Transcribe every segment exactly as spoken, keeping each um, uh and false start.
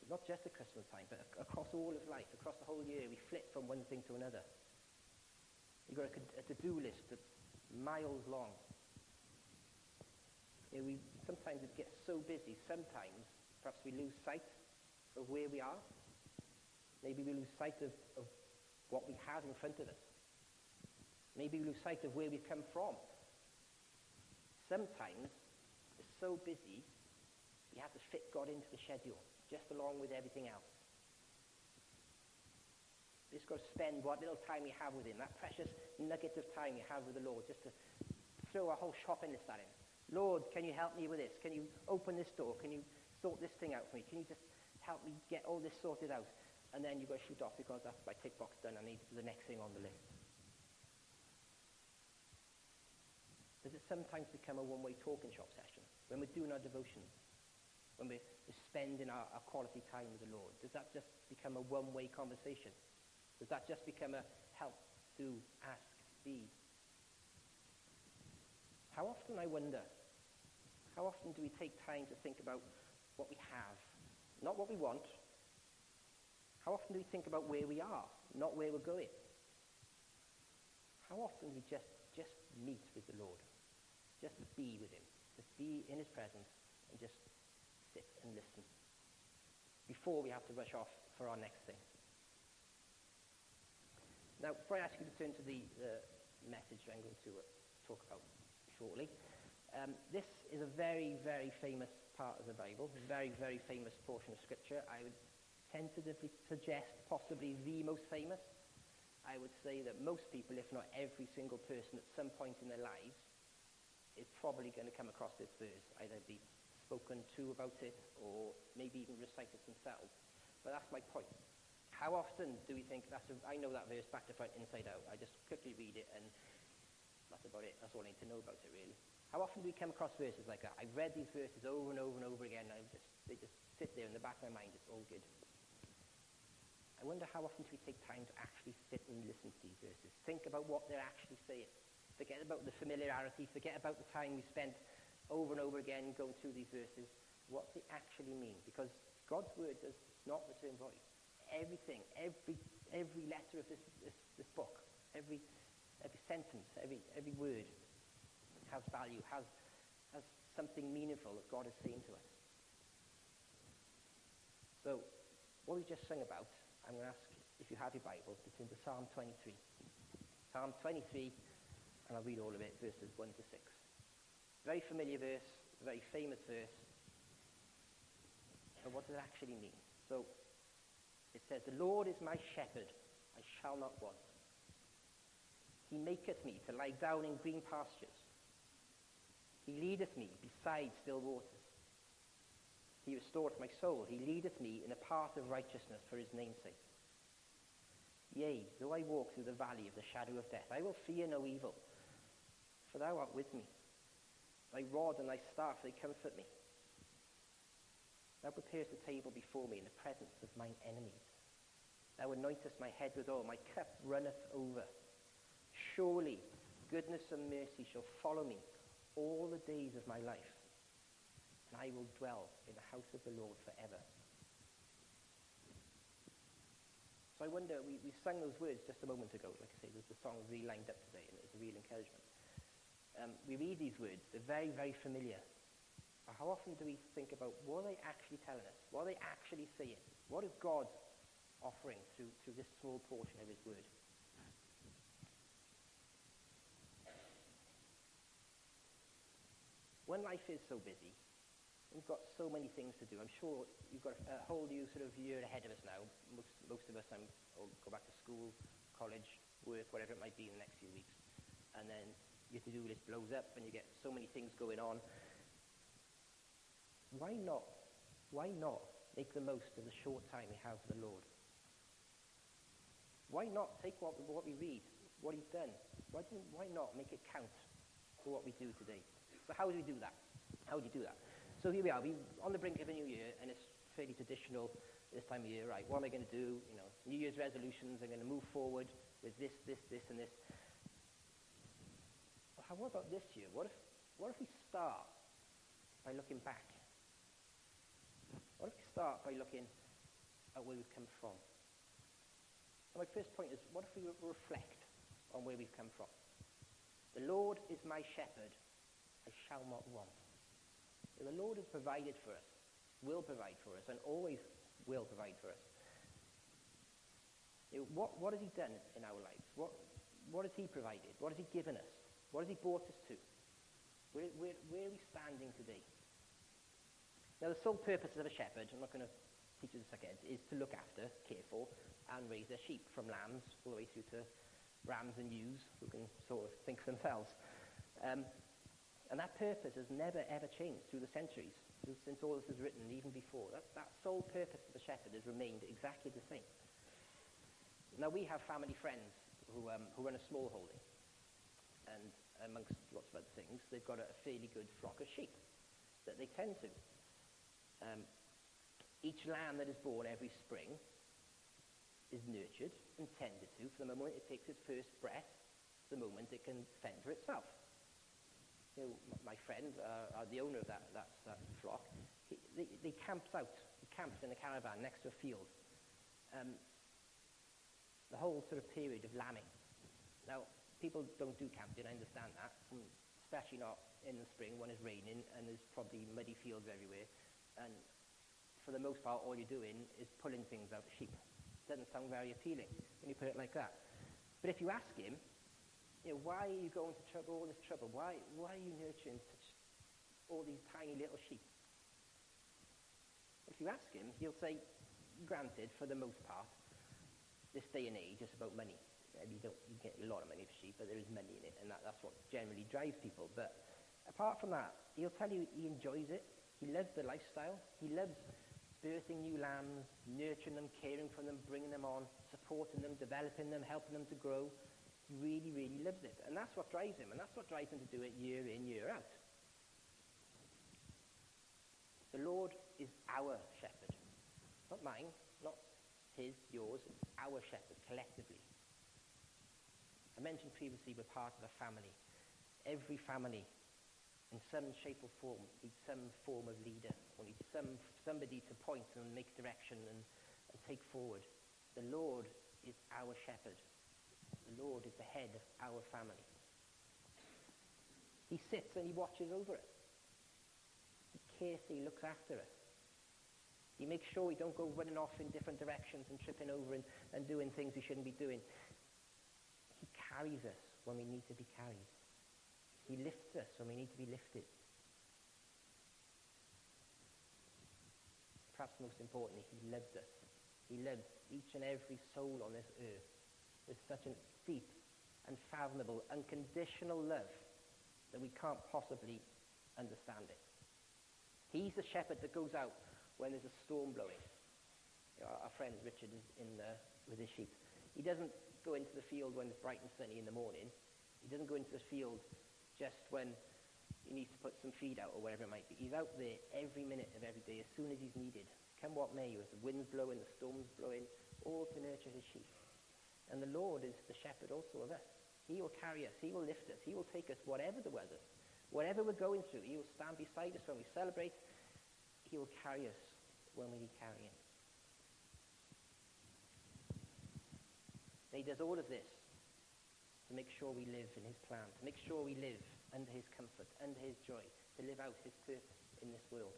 not just at Christmas time, but ac- across all of life, across the whole year, we flip from one thing to another. You've got a, a to-do list that's miles long. You know, we sometimes it gets so busy, sometimes perhaps we lose sight of where we are. Maybe we lose sight of, of what we have in front of us. Maybe we lose sight of where we've come from. Sometimes it's so busy, we have to fit God into the schedule, just along with everything else. We've just got to spend what little time we have with him, that precious nugget of time we have with the Lord, just to throw a whole shopping list at him. Lord, can you help me with this? Can you open this door? Can you sort this thing out for me? Can you just help me get all this sorted out? And then you've got to shoot off because that's my tick box done. I need the next thing on the list. Does it sometimes become a one-way talking shop session? When we're doing our devotions, when we're spending our, our quality time with the Lord, does that just become a one-way conversation? Does that just become a help, do, ask, be? How often, I wonder, how often do we take time to think about what we have, not what we want? How often do we think about where we are, not where we're going? How often do we just, just meet with the Lord, just be with him, just be in his presence and just sit and listen before we have to rush off for our next thing? Now, before I ask you to turn to the, the message I'm going to uh, talk about shortly, um, this is a very, very famous part of the Bible, a very, very famous portion of Scripture. I would tentatively suggest possibly the most famous. I would say that most people, if not every single person at some point in their lives, is probably going to come across this verse, either be spoken to about it or maybe even recite it themselves. But that's my point. How often do we think, that's a, I know that verse back to front, inside out. I just quickly read it and that's about it. That's all I need to know about it, really. How often do we come across verses like that? I've read these verses over and over and over again. And I just, they just sit there in the back of my mind. It's all good. I wonder how often do we take time to actually sit and listen to these verses? Think about what they're actually saying. Forget about the familiarity. Forget about the time we spent over and over again going through these verses. What they actually mean. Because God's word does not return void. Everything, every every letter of this, this, this book, every every sentence, every every word has value, has has something meaningful that God is saying to us. So, what we just sung about, I'm going to ask if you have your Bible to turn to Psalm twenty-three. Psalm twenty-three, and I'll read all of it, verses one to six. Very familiar verse, a very famous verse. But what does it actually mean? So, it says, "The Lord is my shepherd, I shall not want. He maketh me to lie down in green pastures. He leadeth me beside still waters. He restoreth my soul. He leadeth me in a path of righteousness for his name's sake. Yea, though I walk through the valley of the shadow of death, I will fear no evil, for thou art with me. Thy rod and thy staff, they comfort me. Thou preparest a table before me in the presence of mine enemies. Thou anointest my head with oil, my cup runneth over. Surely goodness and mercy shall follow me all the days of my life, and I will dwell in the house of the Lord forever." So I wonder, we, we sang those words just a moment ago. Like I say, the, the song was really lined up today, and it's a real encouragement. Um, we read these words, they're very, very familiar. But how often do we think about what are they actually telling us? What are they actually saying? What is God offering through, through this small portion of his word? When life is so busy, we've got so many things to do. I'm sure you've got a whole new sort of year ahead of us now. Most, most of us um, will go back to school, college, work, whatever it might be in the next few weeks. And then your to-do list blows up and you get so many things going on. Why not? Why not make the most of the short time we have with the Lord? Why not take what, what we read, what he's done? Why, do, why not make it count for what we do today? So how do we do that? How do you do that? So here we are, we're on the brink of a new year, and it's fairly traditional this time of year, right? What am I going to do? You know, New Year's resolutions, I'm going to move forward with this, this, this, and this. Well, how, what about this year? What if, what if we start by looking back? What if we start by looking at where we've come from. And my first point is, what if we reflect on where we've come from? The Lord is my shepherd, I shall not want. The Lord has provided for us, will provide for us, and always will provide for us. You know, what, what has he done in our lives? What, what has he provided? What has he given us? What has he brought us to? Where, where, where are we standing today? Now, the sole purpose of a shepherd, I'm not going to teach you this again, is to look after, care for, and raise their sheep, from lambs all the way through to rams and ewes, who can sort of think for themselves. Um, and that purpose has never, ever changed through the centuries, since all this was written, even before. That, that sole purpose of the shepherd has remained exactly the same. Now, we have family friends who, um, who run a small holding, and amongst lots of other things, they've got a, a fairly good flock of sheep that they tend to. Um, each lamb that is born every spring is nurtured and tended to from the moment it takes its first breath to the moment it can fend for itself. You know, my friend, uh, uh, the owner of that, that, that flock, he, they, they camps out. He camps in a caravan next to a field. Um, the whole sort of period of lambing. Now, people don't do camping, I understand that, especially not in the spring when it's raining and there's probably muddy fields everywhere. And for the most part, all you're doing is pulling things out of sheep. Doesn't sound very appealing when you put it like that. But if you ask him, you know, why are you going to trouble, all this trouble? Why, why are you nurturing such, all these tiny little sheep? If you ask him, he'll say, granted, for the most part, this day and age, it's about money. You don't you get a lot of money for sheep, but there is money in it, and that, that's what generally drives people. But apart from that, he'll tell you he enjoys it. He loves the lifestyle. He loves birthing new lambs, nurturing them, caring for them, bringing them on, supporting them, developing them, helping them to grow. He really, really loves it. And that's what drives him, and that's what drives him to do it year in, year out. The Lord is our shepherd. Not mine, not his, yours, our shepherd, collectively. I mentioned previously we're part of a family. Every family, in some shape or form, needs some form of leader, or needs some, somebody to point and make direction and, and take forward. The Lord is our shepherd. The Lord is the head of our family. He sits and he watches over us. He carefully looks after us. He makes sure we don't go running off in different directions and tripping over and, and doing things we shouldn't be doing. He carries us when we need to be carried. He lifts us when we need to be lifted. Perhaps most importantly, he loves us. He loves each and every soul on this earth with such a deep, unfathomable, unconditional love that we can't possibly understand it. He's the shepherd that goes out when there's a storm blowing. You know, our friend Richard is in there with his sheep. He doesn't go into the field when it's bright and sunny in the morning. He doesn't go into the field just when he needs to put some feed out or whatever it might be. He's out there every minute of every day as soon as he's needed. Come what may, as the wind's blowing, the storm's blowing, all to nurture his sheep. And the Lord is the shepherd also of us. He will carry us. He will lift us. He will take us whatever the weather. Whatever we're going through, he will stand beside us when we celebrate. He will carry us when we need carrying. And he does all of this to make sure we live in his plan, to make sure we live under his comfort, under his joy, to live out his purpose in this world.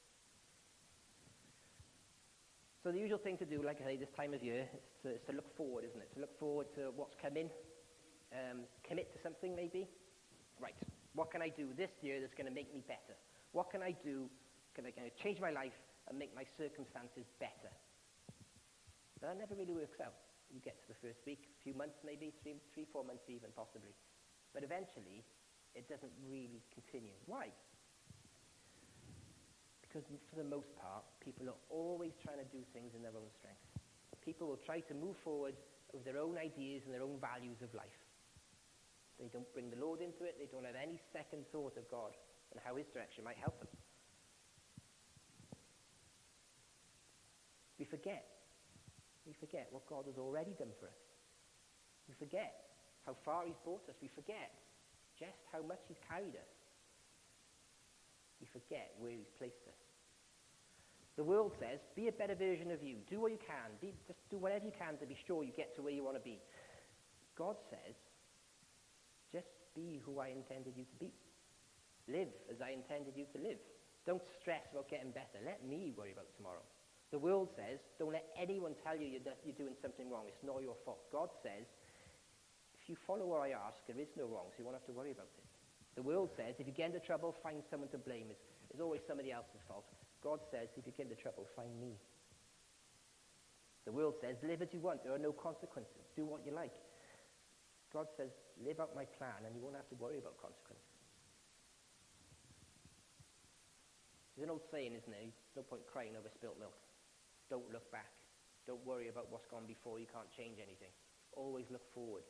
So the usual thing to do, like I say, this time of year, is to, is to look forward, isn't it? To look forward to what's coming, um, commit to something maybe. Right, what can I do this year that's going to make me better? What can I do, can I, can I change my life and make my circumstances better? But that never really works out. You get to the first week, a few months maybe, three, three, four months even possibly. But eventually, it doesn't really continue. Why? Because for the most part, people are always trying to do things in their own strength. People will try to move forward with their own ideas and their own values of life. They don't bring the Lord into it. They don't have any second thought of God and how his direction might help them. We forget. We forget what God has already done for us. We forget how far he's brought us. We forget just how much he's carried us. We forget where he's placed us. The world says, be a better version of you. Do what you can. Be, just do whatever you can to be sure you get to where you want to be. God says, just be who I intended you to be. Live as I intended you to live. Don't stress about getting better. Let me worry about tomorrow. The world says, don't let anyone tell you you're, you're doing something wrong. It's not your fault. God says, if you follow what I ask, there is no wrong, so you won't have to worry about it. The world says, if you get into trouble, find someone to blame. It's, it's always somebody else's fault. God says, if you get into trouble, find me. The world says, live as you want. There are no consequences. Do what you like. God says, live out my plan, and you won't have to worry about consequences. There's an old saying, isn't there? There's no point crying over spilt milk. Don't look back. Don't worry about what's gone before. You can't change anything. Always look forward.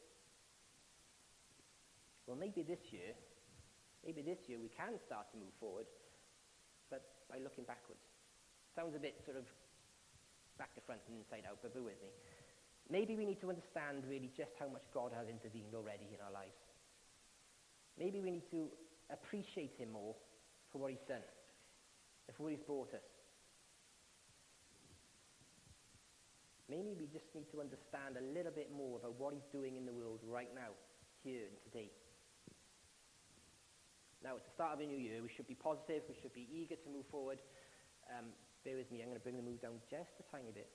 Well, maybe this year, maybe this year we can start to move forward, but by looking backwards. Sounds a bit sort of back to front and inside out, but bear with me. Maybe we need to understand really just how much God has intervened already in our lives. Maybe we need to appreciate him more for what he's done, for what he's brought us. Maybe we just need to understand a little bit more about what he's doing in the world right now, here and today. Now, it's the start of a new year. We should be positive. We should be eager to move forward. Um, bear with me. I'm going to bring the mood down just a tiny bit.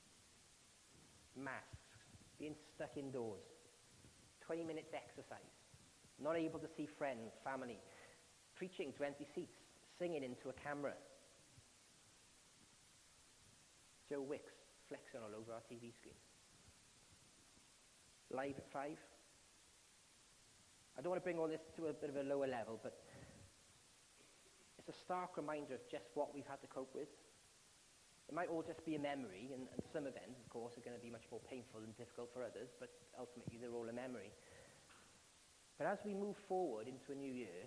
Masks. Being stuck indoors. twenty minutes exercise. Not able to see friends, family. Preaching to empty seats. Singing into a camera. Joe Wicks flexing all over our T V screens. Live at five. I don't want to bring all this to a bit of a lower level, but it's a stark reminder of just what we've had to cope with. It might all just be a memory, and, and some events, of course, are going to be much more painful and difficult for others, but ultimately they're all a memory. But as we move forward into a new year,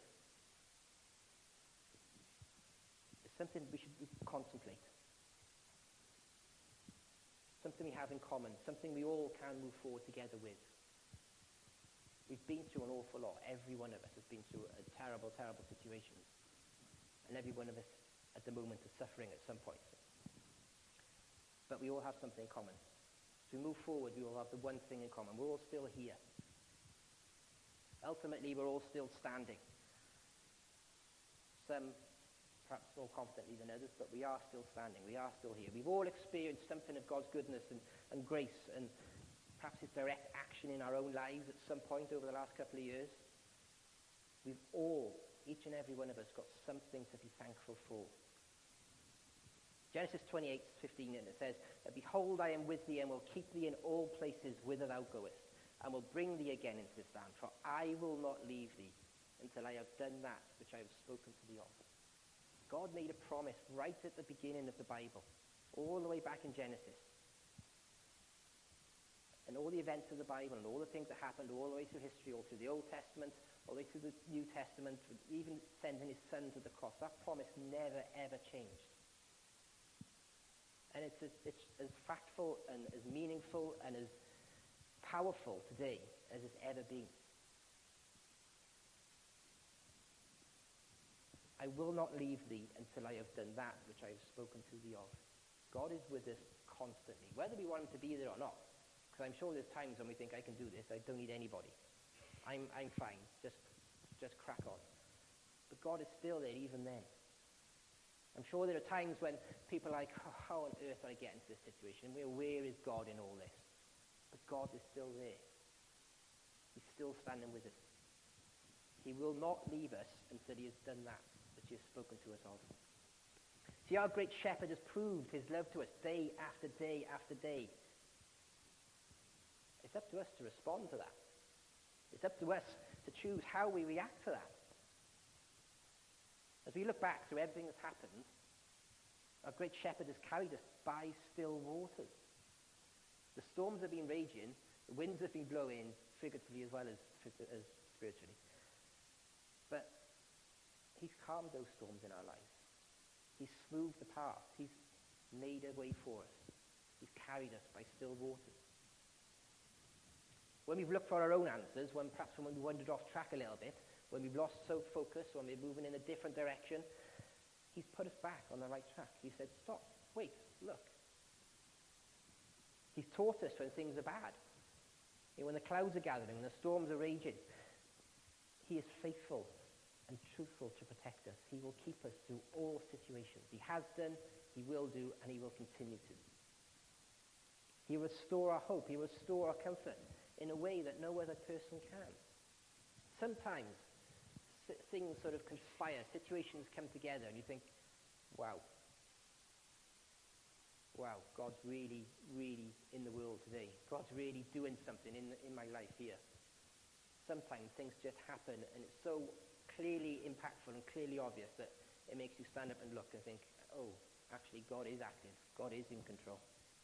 it's something we should contemplate. Something we have in common, something we all can move forward together with. We've been through an awful lot. Every one of us has been through a terrible, terrible situation. And every one of us at the moment is suffering at some point. But we all have something in common. As we move forward, we all have the one thing in common. We're all still here. Ultimately, we're all still standing. Some perhaps more confidently than others, but we are still standing. We are still here. We've all experienced something of God's goodness and, and grace and perhaps his direct action in our own lives at some point over the last couple of years. We've all, each and every one of us, got something to be thankful for. Genesis twenty-eight fifteen, and it says, Behold, I am with thee, and will keep thee in all places whither thou goest, and will bring thee again into this land, for I will not leave thee until I have done that which I have spoken to thee of. God made a promise right at the beginning of the Bible, all the way back in Genesis. And all the events of the Bible and all the things that happened all the way through history, all through the Old Testament, all the way through the New Testament, even sending his son to the cross, that promise never, ever changed. And it's as, it's as factful and as meaningful and as powerful today as it's ever been. I will not leave thee until I have done that which I have spoken to thee of. God is with us constantly, whether we want him to be there or not. Because I'm sure there's times when we think, I can do this, I don't need anybody. I'm I'm fine, just just crack on. But God is still there even then. I'm sure there are times when people are like, oh, how on earth did I get into this situation? Where, where is God in all this? But God is still there. He's still standing with us. He will not leave us until he has done that which he has spoken to us of. See, our great shepherd has proved his love to us day after day after day. It's up to us to respond to that. It's up to us to choose how we react to that. As we look back through everything that's happened, our great shepherd has carried us by still waters. The storms have been raging, the winds have been blowing, figuratively as well as, as spiritually. But he's calmed those storms in our lives. He's smoothed the path. He's made a way for us. He's carried us by still waters. When we've looked for our own answers, when perhaps when we wandered off track a little bit, when we've lost focus, when we're moving in a different direction, he's put us back on the right track. He said, stop, wait, look. He's taught us when things are bad. You know, when the clouds are gathering, when the storms are raging, he is faithful and truthful to protect us. He will keep us through all situations. He has done, he will do, and he will continue to. He will restore our hope. He will restore our comfort in a way that no other person can. Sometimes things sort of conspire, situations come together, and you think, wow, wow, God's really, really in the world today. God's really doing something in, in my life here. Sometimes things just happen, and it's so clearly impactful and clearly obvious that it makes you stand up and look and think, oh, actually, God is active. God is in control.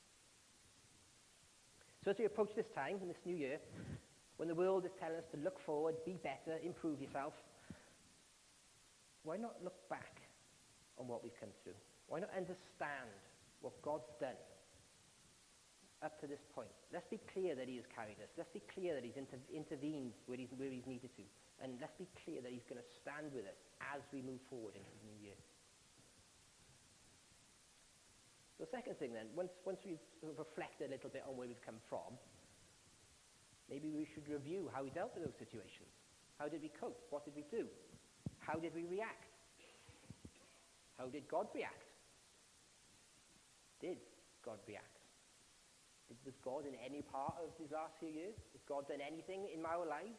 So as we approach this time, in this new year, when the world is telling us to look forward, be better, improve yourself, why not look back on what we've come through? Why not understand what God's done up to this point? Let's be clear that he has carried us. Let's be clear that he's inter- intervened where he's, where he's needed to. And let's be clear that he's going to stand with us as we move forward into the new year. The second thing then, once, once we've sort of reflected a little bit on where we've come from, maybe we should review how we dealt with those situations. How did we cope? What did we do? How did we react? How did God react? Did God react? Was God in any part of these last few years? Has God done anything in our lives?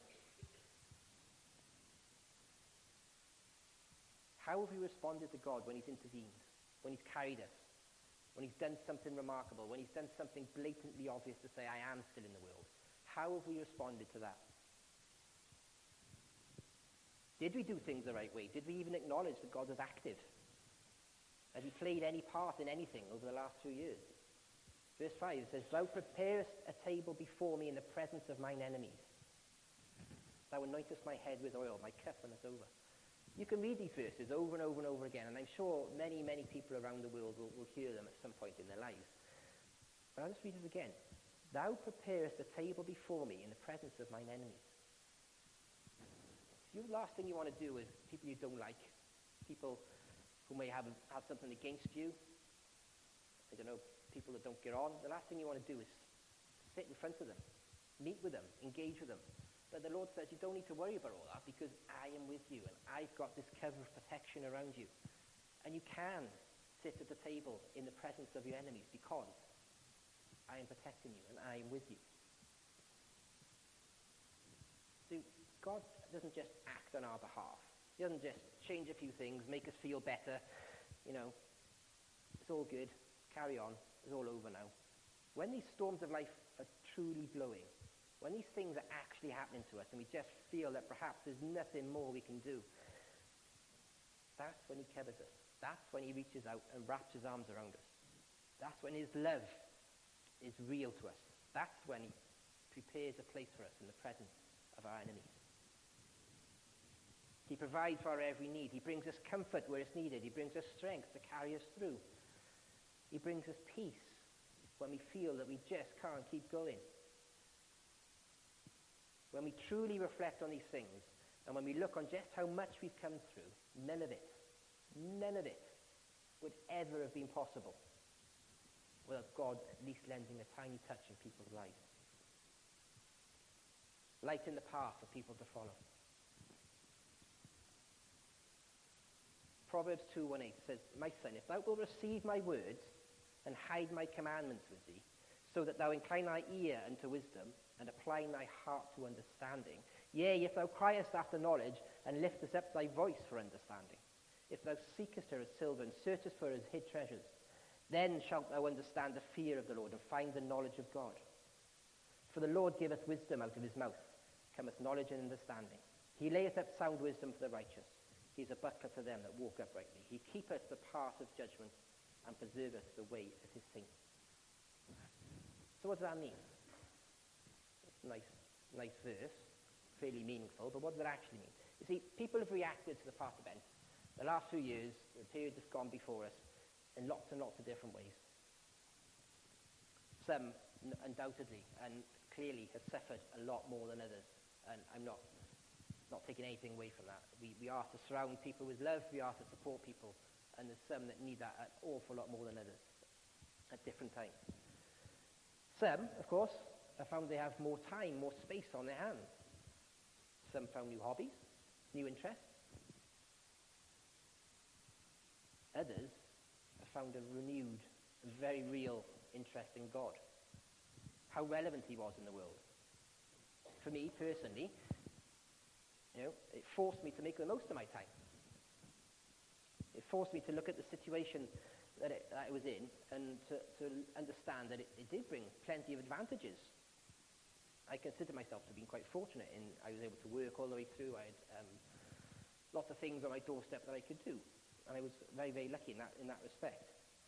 How have we responded to God when he's intervened, when he's carried us, when he's done something remarkable, when he's done something blatantly obvious to say, I am still in the world? How have we responded to that? Did we do things the right way? Did we even acknowledge that God was active? Has he played any part in anything over the last few years? Verse five says, Thou preparest a table before me in the presence of mine enemies. Thou anointest my head with oil, my cup runneth over. You can read these verses over and over and over again, and I'm sure many, many people around the world will, will hear them at some point in their lives. But I'll just read it again. Thou preparest a table before me in the presence of mine enemies. The last thing you want to do is people you don't like, people who may have, have something against you, I don't know, people that don't get on, the last thing you want to do is sit in front of them, meet with them, engage with them. But the Lord says you don't need to worry about all that because I am with you and I've got this cover of protection around you. And you can sit at the table in the presence of your enemies because I am protecting you and I am with you. So God doesn't just act on our behalf. He doesn't just change a few things, make us feel better. You know, it's all good. Carry on. It's all over now. When these storms of life are truly blowing, when these things are actually happening to us and we just feel that perhaps there's nothing more we can do, that's when he covers us. That's when he reaches out and wraps his arms around us. That's when his love is real to us. That's when he prepares a place for us in the presence of our enemies. He provides for our every need. He brings us comfort where it's needed. He brings us strength to carry us through. He brings us peace when we feel that we just can't keep going. When we truly reflect on these things, and when we look on just how much we've come through, none of it, none of it would ever have been possible without God at least lending a tiny touch in people's lives. Lighting the path for people to follow. Proverbs two one eight says, My son, if thou wilt receive my words and hide my commandments with thee, so that thou incline thy ear unto wisdom and apply thy heart to understanding, yea, if thou criest after knowledge and liftest up thy voice for understanding, if thou seekest her as silver and searchest for her as hid treasures, then shalt thou understand the fear of the Lord and find the knowledge of God. For the Lord giveth wisdom out of his mouth, cometh knowledge and understanding. He layeth up sound wisdom for the righteous. He is a buckler to them that walk uprightly. He keepeth the path of judgment and preserveth the way of his saints. So what does that mean? It's a nice, nice verse, fairly meaningful, but what does it actually mean? You see, people have reacted to the past events, the last few years, the period that's gone before us, in lots and lots of different ways. Some, n- undoubtedly, and clearly have suffered a lot more than others, and I'm not not taking anything away from that. We, we are to surround people with love, we are to support people, and there's some that need that an awful lot more than others. at different times. Some, of course, have found they have more time, more space on their hands. Some found new hobbies, new interests. Others have found a renewed, very real interest in God, how relevant he was in the world. For me, personally, you know, it forced me to make the most of my time. It forced me to look at the situation that, it, that I was in and to, to understand that it, it did bring plenty of advantages. I consider myself to have been quite fortunate in I was able to work all the way through. I had um, lots of things on my doorstep that I could do. And I was very, very lucky in that, in that respect.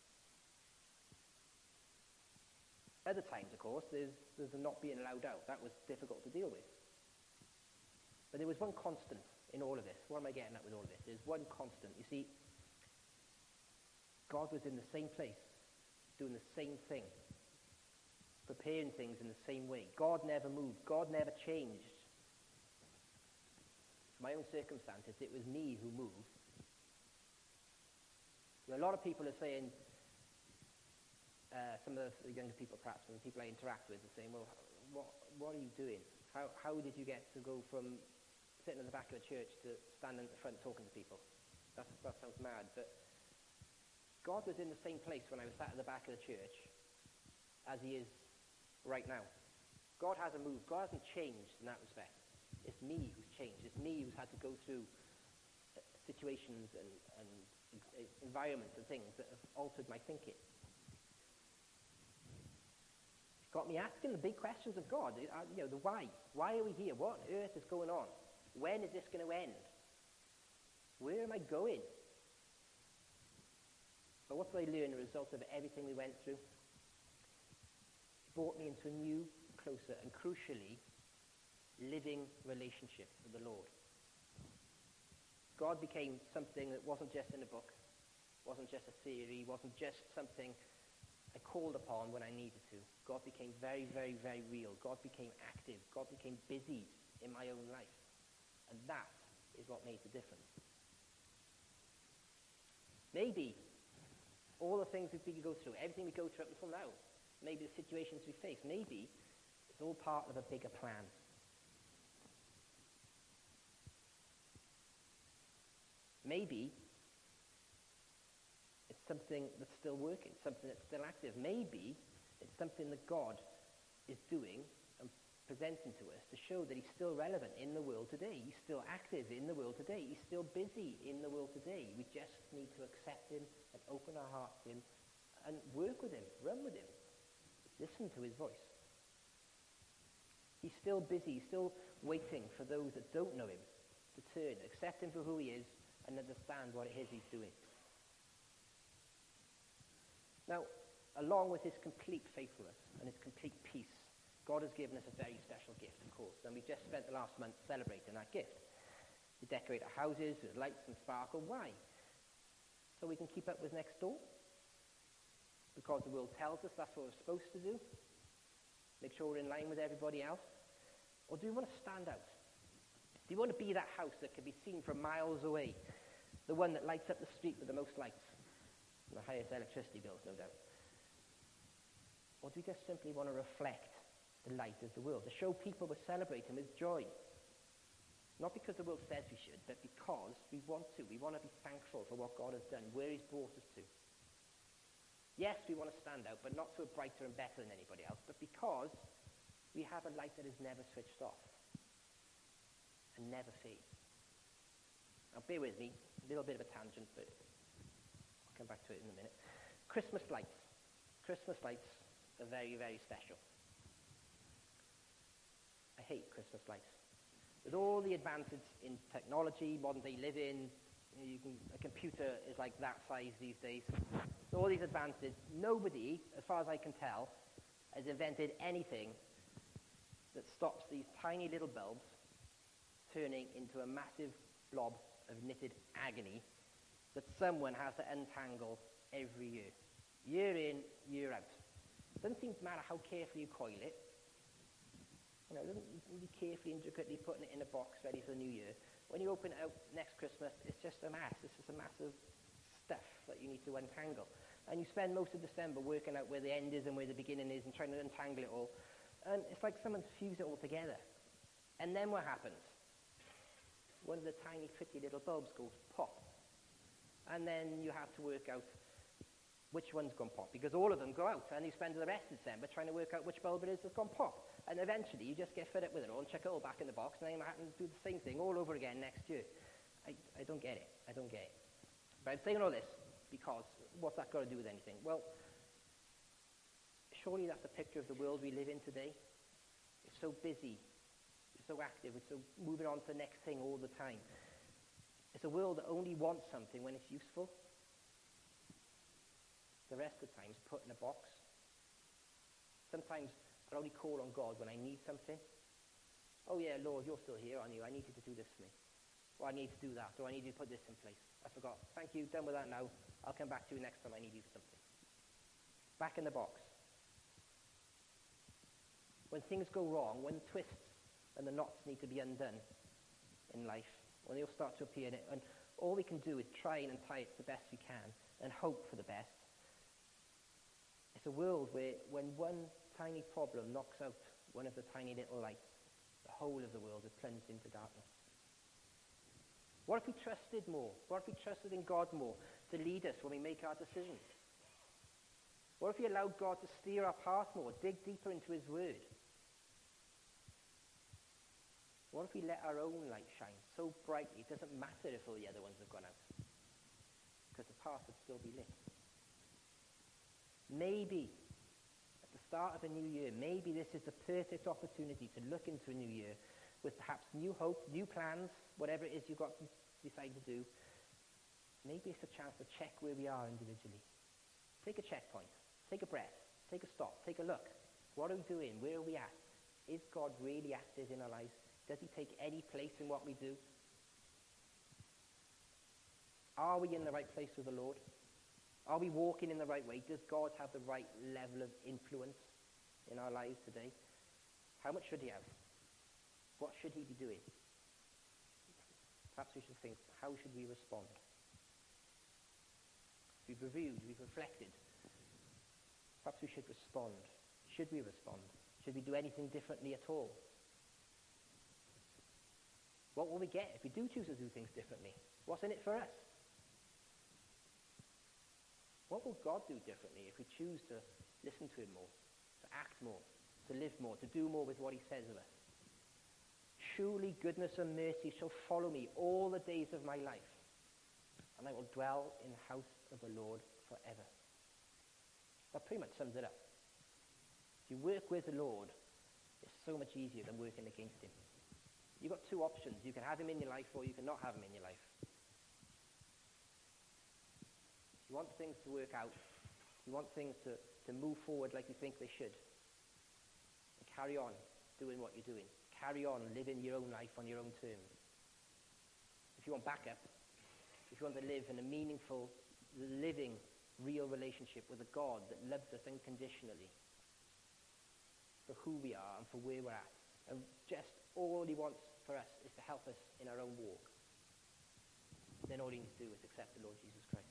Other times, of course, there's, there's the not being allowed out. That was difficult to deal with. But there was one constant in all of this. What am I getting at with all of this? There's one constant. You see, God was in the same place, doing the same thing, preparing things in the same way. God never moved. God never changed. For my own circumstances, it was me who moved. A lot of people are saying, uh, some of the younger people perhaps, and the people I interact with are saying, well, what, what are you doing? How, how did you get to go from sitting at the back of a church to standing at the front talking to people? That's, that sounds mad, but God was in the same place when I was sat at the back of the church as he is right now. God hasn't moved. God hasn't changed in that respect. It's me who's changed. It's me who's had to go through situations and, and environments and things that have altered my thinking. It's got me asking the big questions of God. You know, the why. Why are we here? What on earth is going on? When is this going to end? Where am I going? But what did I learn as a result of everything we went through? It brought me into a new, closer, and crucially, living relationship with the Lord. God became something that wasn't just in a book, wasn't just a theory, wasn't just something I called upon when I needed to. God became very, very, very real. God became active. God became busy in my own life. And that is what made the difference. Maybe all the things we go through, everything we go through up until now, maybe the situations we face, maybe it's all part of a bigger plan. Maybe it's something that's still working, something that's still active. Maybe it's something that God is doing and presenting to us to show that he's still relevant in the world today. He's still active in the world today. He's still busy in the world today. We just need to accept him and open our hearts to him and work with him, run with him, listen to his voice. He's still busy, he's still waiting for those that don't know him to turn, accept him for who he is, and understand what it is he's doing. Now, along with his complete faithfulness and his complete peace, God has given us a very special gift, of course, and we've just spent the last month celebrating that gift. We decorate our houses with lights and sparkle. Why? So we can keep up with next door? Because the world tells us that's what we're supposed to do? Make sure we're in line with everybody else? Or do we want to stand out? Do you want to be that house that can be seen from miles away? The one that lights up the street with the most lights? And the highest electricity bills, no doubt. Or do we just simply want to reflect the light of the world, to show people we're celebrating with joy? Not because the world says we should, but because we want to. We want to be thankful for what God has done, where he's brought us to. Yes, we want to stand out, but not so brighter and better than anybody else, but because we have a light that is never switched off and never fades. Now, bear with me, a little bit of a tangent, but I'll come back to it in a minute. Christmas lights. Christmas lights are very, very special. I hate Christmas lights. With all the advances in technology, modern day living, you can, a computer is like that size these days. All these advances, nobody, as far as I can tell, has invented anything that stops these tiny little bulbs turning into a massive blob of knitted agony that someone has to untangle every year. Year in, year out. It doesn't seem to matter how carefully you coil it. You know, it doesn't really carefully, intricately putting it in a box ready for the new year. When you open it out next Christmas, it's just a mass. It's just a mass of stuff that you need to untangle. And you spend most of December working out where the end is and where the beginning is and trying to untangle it all. And it's like someone's fused it all together. And then what happens? One of the tiny, pretty little bulbs goes pop. And then you have to work out which one's gone pop, because all of them go out, and you spend the rest of December trying to work out which bulb it is that's gone pop. And eventually you just get fed up with it all and chuck it all back in the box, and then you have to do the same thing all over again next year. I, I don't get it. I don't get it. But I'm saying all this because what's that got to do with anything? Well, surely that's a picture of the world we live in today. It's so busy. It's so active. It's so moving on to the next thing all the time. It's a world that only wants something when it's useful. The rest of the time is put in a box. Sometimes I only call on God when I need something. Oh yeah, Lord, you're still here, aren't you? I need you to do this for me. Or I need to do that. Or I need you to put this in place. I forgot. Thank you, done with that now. I'll come back to you next time I need you for something. Back in the box. When things go wrong, when the twists and the knots need to be undone in life, when they'll start to appear in it, and all we can do is try and untie it the best we can and hope for the best. It's a world where when one tiny problem knocks out one of the tiny little lights, the whole of the world is plunged into darkness. What if we trusted more? What if we trusted in God more to lead us when we make our decisions? What if we allowed God to steer our path more, dig deeper into his word? What if we let our own light shine so brightly it doesn't matter if all the other ones have gone out? Because the path would still be lit. Maybe, at the start of a new year, maybe this is the perfect opportunity to look into a new year with perhaps new hope, new plans, whatever it is you've got to decide to do. Maybe it's a chance to check where we are individually. Take a checkpoint. Take a breath. Take a stop. Take a look. What are we doing? Where are we at? Is God really active in our lives? Does he take any place in what we do? Are we in the right place with the Lord? Are we walking in the right way? Does God have the right level of influence in our lives today? How much should he have? What should he be doing? Perhaps we should think, how should we respond? We've reviewed, we've reflected. Perhaps we should respond. Should we respond? Should we do anything differently at all? What will we get if we do choose to do things differently? What's in it for us? What will God do differently if we choose to listen to him more, to act more, to live more, to do more with what he says of us? Surely goodness and mercy shall follow me all the days of my life, and I will dwell in the house of the Lord forever. That pretty much sums it up. If you work with the Lord, it's so much easier than working against him. You've got two options. You can have him in your life, or you can not have him in your life. If you want things to work out, if you want things to, to move forward like you think they should, carry on doing what you're doing. Carry on living your own life on your own terms. If you want backup, if you want to live in a meaningful, living, real relationship with a God that loves us unconditionally for who we are and for where we're at, and just all he wants for us is to help us in our own walk, then all you need to do is accept the Lord Jesus Christ.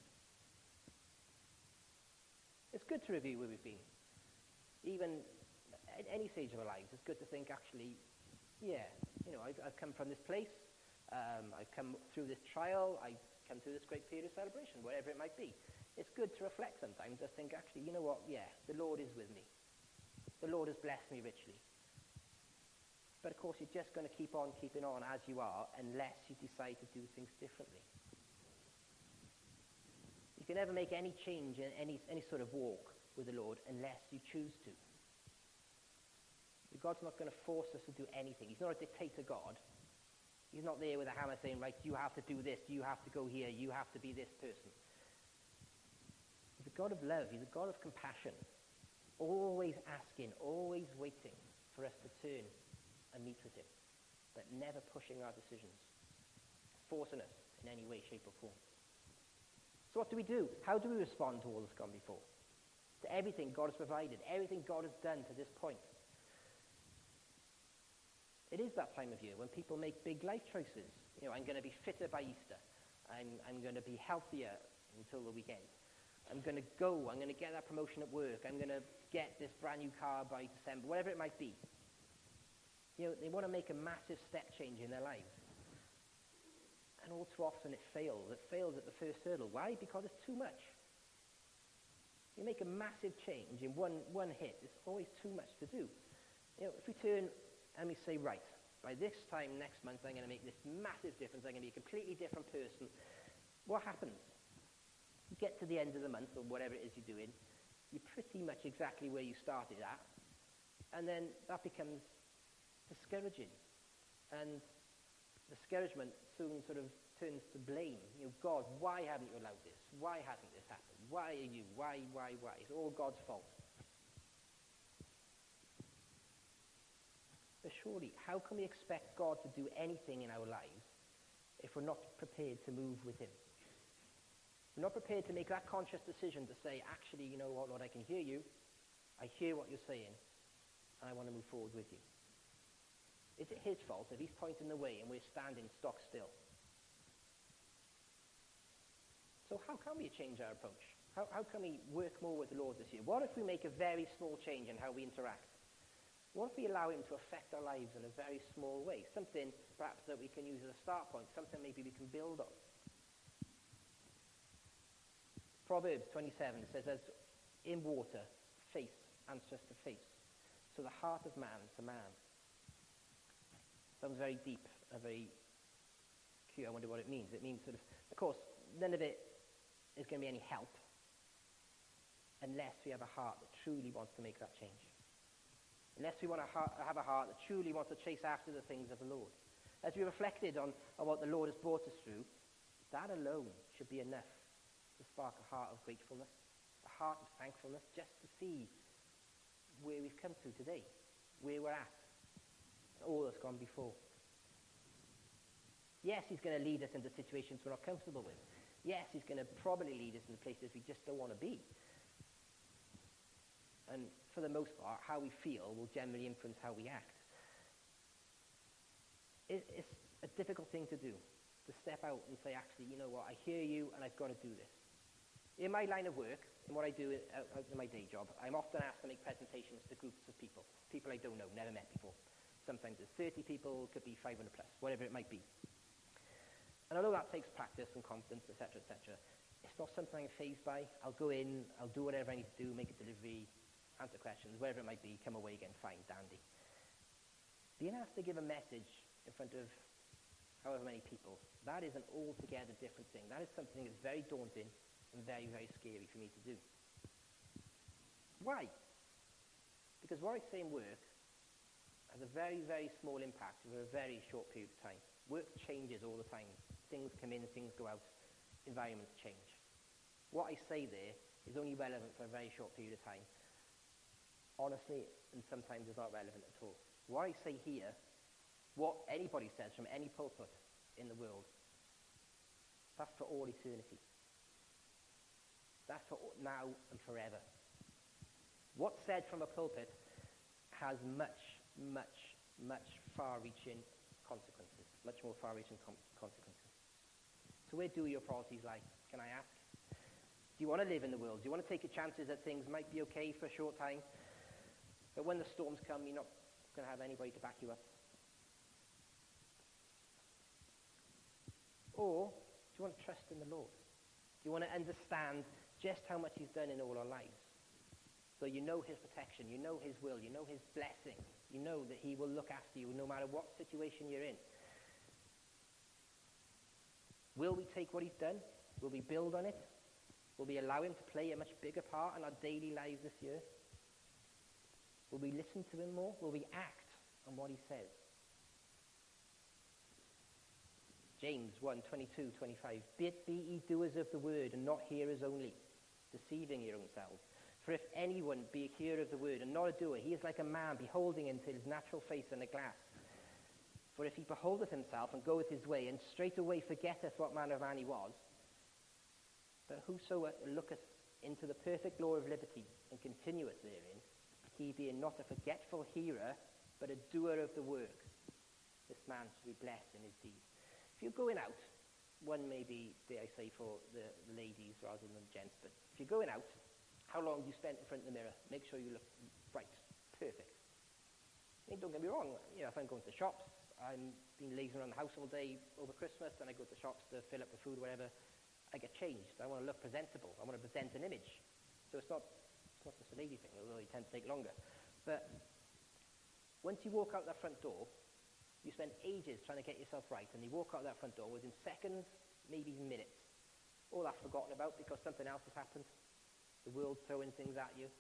It's good to review where we've been. Even at any stage of our lives, it's good to think, actually, yeah, you know, I've, I've come from this place, um, I've come through this trial, I've come through this great period of celebration, whatever it might be. It's good to reflect sometimes. I think, actually, you know what, yeah, the Lord is with me. The Lord has blessed me richly. But of course, you're just going to keep on keeping on as you are unless you decide to do things differently. You can never make any change in any, any sort of walk with the Lord unless you choose to. God's not going to force us to do anything. He's not a dictator God. He's not there with a hammer saying, right, you have to do this, you have to go here, you have to be this person. He's a God of love. He's a God of compassion. Always asking, always waiting for us to turn and meet with him, but never pushing our decisions, forcing us in any way, shape, or form. So what do we do? How do we respond to all that's gone before? To everything God has provided, everything God has done to this point. It is that time of year when people make big life choices. You know, I'm going to be fitter by Easter. I'm, I'm going to be healthier until the weekend. I'm going to go, I'm going to get that promotion at work, I'm going to get this brand new car by December, whatever it might be. You know, they want to make a massive step change in their lives. And all too often it fails. It fails at the first hurdle. Why? Because it's too much. You make a massive change in one, one hit. It's always too much to do. You know, if we turn and we say, right, by this time next month I'm going to make this massive difference, I'm going to be a completely different person, what happens? You get to the end of the month, or whatever it is you're doing, you're pretty much exactly where you started at, and then that becomes discouraging. And discouragement soon sort of turns to blame. You know, God, why haven't you allowed this? Why hasn't this happened? Why are you? Why, why, why? It's all God's fault. But surely, how can we expect God to do anything in our lives if we're not prepared to move with him? We're not prepared to make that conscious decision to say, actually, you know what, Lord, I can hear you. I hear what you're saying, and I want to move forward with you. Is it his fault if he's pointing the way and we're standing stock still? So how can we change our approach? How, how can we work more with the Lord this year? What if we make a very small change in how we interact? What if we allow him to affect our lives in a very small way? Something perhaps that we can use as a start point, something maybe we can build on. Proverbs twenty-seven says, as in water, face answers to face, so the heart of man to man. Sounds very deep, a very cute. I wonder what it means. It means sort of, of course, none of it is going to be any help unless we have a heart that truly wants to make that change. Unless we want to ha- have a heart that truly wants to chase after the things of the Lord. As we reflected on, on what the Lord has brought us through, that alone should be enough to spark a heart of gratefulness, a heart of thankfulness, just to see where we've come to today, where we're at, all that's gone before. Yes, he's going to lead us into situations we're not comfortable with. Yes, he's going to probably lead us into places we just don't want to be. And for the most part, how we feel will generally influence how we act. It, it's a difficult thing to do, to step out and say, actually, you know what, I hear you and I've got to do this. In my line of work, in what I do out, out in my day job, I'm often asked to make presentations to groups of people, people I don't know, never met before. Sometimes there's thirty people, could be five hundred plus, whatever it might be. And although that takes practice and confidence, et cetera, et cetera, it's not something I'm fazed by. I'll go in, I'll do whatever I need to do, make a delivery, answer questions, wherever it might be, come away again, fine, dandy. Being asked to give a message in front of however many people, that is an altogether different thing. That is something that's very daunting and very, very scary for me to do. Why? Because what I say in work has a very, very small impact over a very short period of time. Work changes all the time. Things come in, things go out, environments change. What I say there is only relevant for a very short period of time. Honestly, and sometimes it's not relevant at all. What I say here, what anybody says from any pulpit in the world, that's for all eternity. That's for now and forever. What's said from a pulpit has much, much, much far-reaching consequences, much more far-reaching com- consequences. So where do your priorities lie, can I ask? Do you want to live in the world? Do you want to take your chances that things might be okay for a short time, but when the storms come, you're not going to have anybody to back you up? Or do you want to trust in the Lord? Do you want to understand just how much he's done in all our lives? So you know his protection, you know his will, you know his blessing, you know that he will look after you no matter what situation you're in. Will we take what he's done? Will we build on it? Will we allow him to play a much bigger part in our daily lives this year? Will we listen to him more? Will we act on what he says? James one, twenty-two, twenty-five. Be, be ye doers of the word and not hearers only, deceiving your own selves. For if anyone be a hearer of the word and not a doer, he is like a man beholding into his natural face in a glass. For if he beholdeth himself and goeth his way, and straightway forgetteth what manner of man he was, but whoso looketh into the perfect law of liberty and continueth therein, he being not a forgetful hearer, but a doer of the work, this man shall be blessed in his deeds. If you're going out, one maybe, dare I say, for the ladies rather than the gents, but if you're going out, how long do you spend in front of the mirror? Make sure you look right, perfect. I mean, don't get me wrong, you know, if I'm going to the shops, I'm been lazing around the house all day over Christmas, and I go to the shops to fill up the food, whatever, I get changed. I want to look presentable. I want to present an image. So it's not, it's not just a lady thing, although it tends to take longer. But once you walk out that front door, you spend ages trying to get yourself right, and you walk out that front door within seconds, maybe even minutes. All that's forgotten about because something else has happened. The world throwing things at you.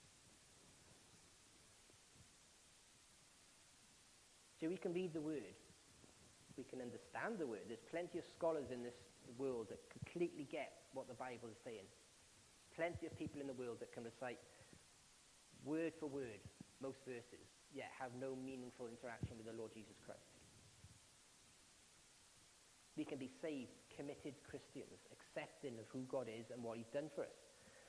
So we can read the Word. We can understand the Word. There's plenty of scholars in this world that completely get what the Bible is saying. Plenty of people in the world that can recite word for word most verses, yet have no meaningful interaction with the Lord Jesus Christ. We can be saved, committed Christians, accepting of who God is and what he's done for us.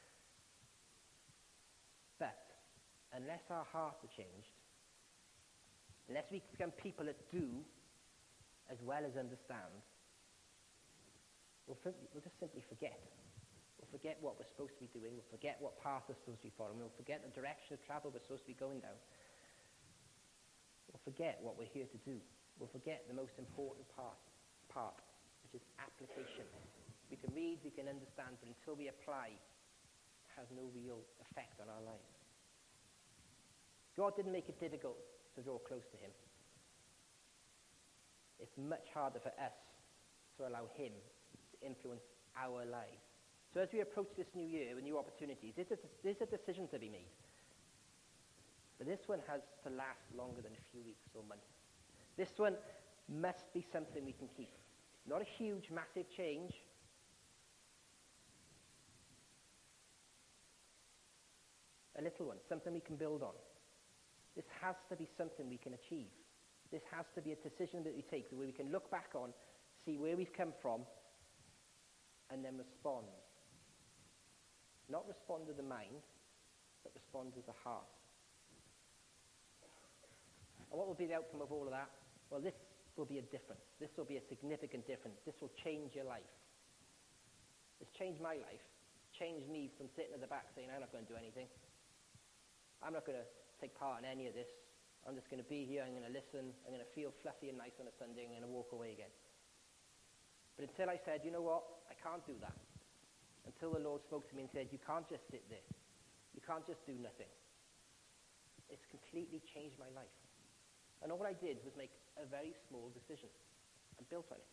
But unless our hearts are changed, unless we become people that do as well as understand, we'll, we'll just simply forget. We'll forget what we're supposed to be doing. We'll forget what path we're supposed to be following. We'll forget the direction of travel we're supposed to be going down. We'll forget what we're here to do. We'll forget the most important part, part, which is application. We can read, we can understand, but until we apply, it has no real effect on our lives. God didn't make it difficult to draw close to him. It's much harder for us to allow him to influence our lives. So as we approach this new year with new opportunities, there's a, there's a decision to be made. But this one has to last longer than a few weeks or months. This one must be something we can keep. Not a huge, massive change. A little one, something we can build on. This has to be something we can achieve. This has to be a decision that we take where we can look back on, see where we've come from, and then respond. Not respond with the mind, but respond with the heart. And what will be the outcome of all of that? Well, this will be a difference. This will be a significant difference. This will change your life. It's changed my life. Changed me from sitting at the back saying, I'm not going to do anything. I'm not going to take part in any of this. I'm just going to be here. I'm going to listen. I'm going to feel fluffy and nice on a Sunday. I'm going to walk away again. But until I said, you know what? I can't do that. Until the Lord spoke to me and said, you can't just sit there. You can't just do nothing. It's completely changed my life. And all I did was make a very small decision and built on it.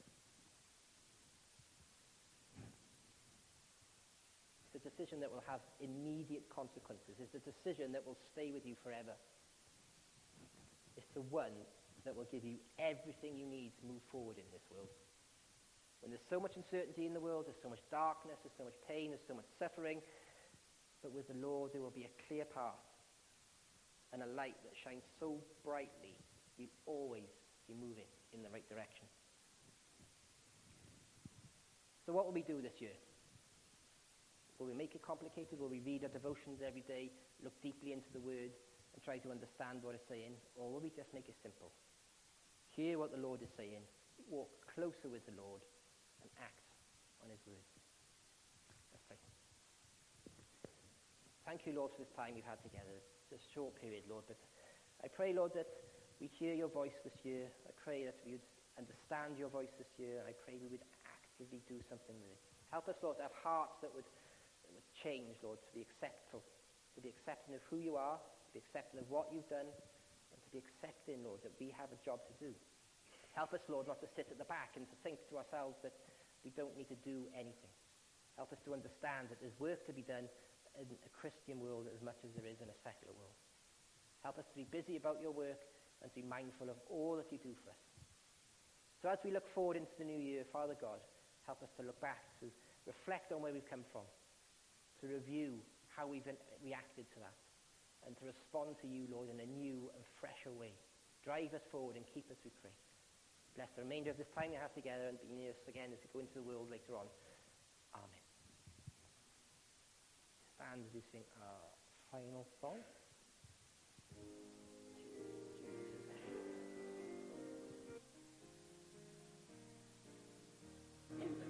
It's a decision that will have immediate consequences. It's a decision that will stay with you forever. It's the one that will give you everything you need to move forward in this world. When there's so much uncertainty in the world, there's so much darkness, there's so much pain, there's so much suffering, but with the Lord there will be a clear path and a light that shines so brightly you'll always be moving in the right direction. So what will we do this year? Will we make it complicated? Will we read our devotions every day, look deeply into the Word, and try to understand what it's saying? Or will we just make it simple? Hear what the Lord is saying, walk closer with the Lord, and act on his word. Let's pray. Thank you, Lord, for this time we've had together. It's a short period, Lord, but I pray, Lord, that we hear your voice this year. I pray that we would understand your voice this year. I pray we would actively do something with it. Help us, Lord, to have hearts that would, that would change, Lord, to be acceptful, to be accepting of who you are, to be accepting of what you've done, and to be accepting, Lord, that we have a job to do. Help us, Lord, not to sit at the back and to think to ourselves that we don't need to do anything. Help us to understand that there's work to be done in a Christian world as much as there is in a secular world. Help us to be busy about your work and to be mindful of all that you do for us. So as we look forward into the new year, Father God, help us to look back, to reflect on where we've come from, to review how we've reacted to that, and to respond to you, Lord, in a new and fresher way. Drive us forward and keep us, we pray. Bless the remainder of this time we have together and be near us again as we go into the world later on. Amen. Stand as we sing our final song. Jesus.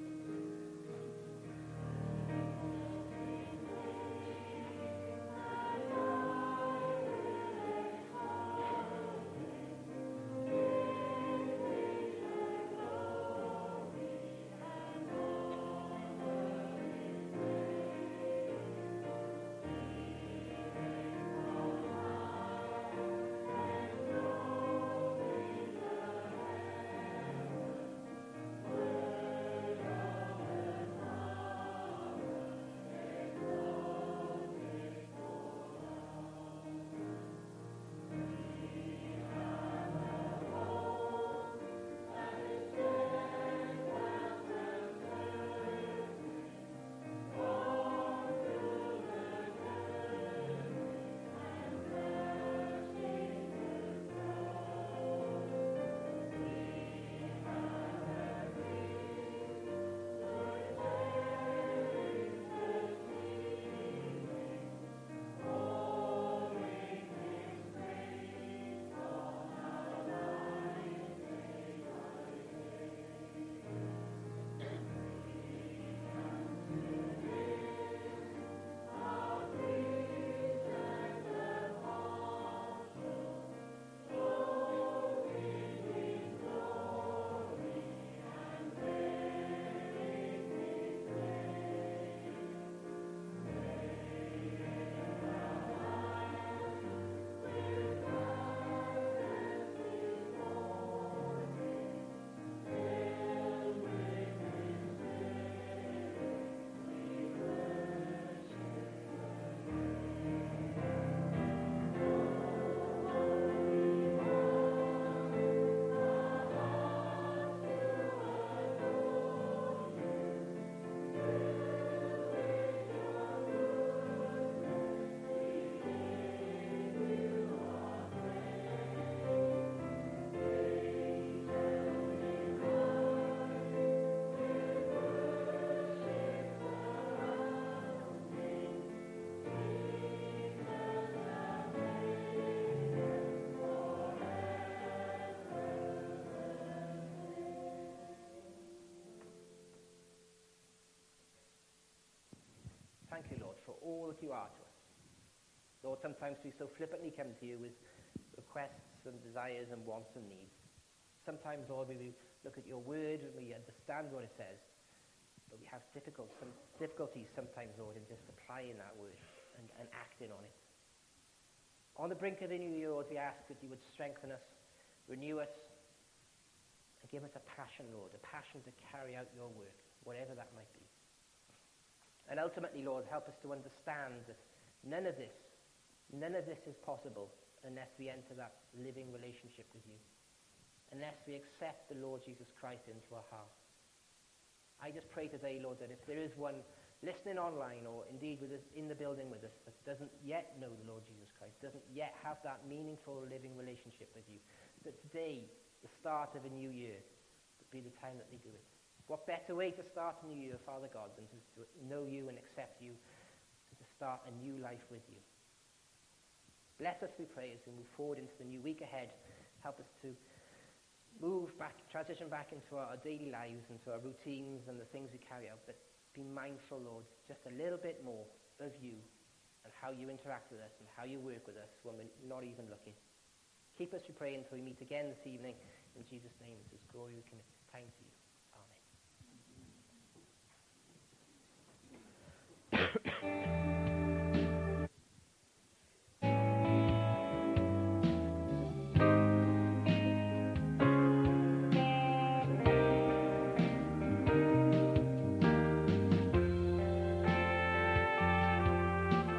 thank you, Lord, for all that you are to us. Lord, sometimes we so flippantly come to you with requests and desires and wants and needs. Sometimes, Lord, we look at your word and we understand what it says, but we have difficult, some difficulties sometimes, Lord, in just applying that word and, and acting on it. On the brink of the new year, Lord, we ask that you would strengthen us, renew us, and give us a passion, Lord, a passion to carry out your work, whatever that might be. And ultimately, Lord, help us to understand that none of this, none of this is possible unless we enter that living relationship with you, unless we accept the Lord Jesus Christ into our hearts. I just pray today, Lord, that if there is one listening online or indeed with us in the building with us that doesn't yet know the Lord Jesus Christ, doesn't yet have that meaningful living relationship with you, that today, the start of a new year, would be the time that they do it. What better way to start a new year, Father God, than to, to know you and accept you, and to start a new life with you. Bless us, we pray, as we move forward into the new week ahead. Help us to move back, transition back into our daily lives, into our routines and the things we carry out, but be mindful, Lord, just a little bit more of you and how you interact with us and how you work with us when we're not even looking. Keep us, we pray, until we meet again this evening. In Jesus' name, it's His glory we commit this time to you. Amen.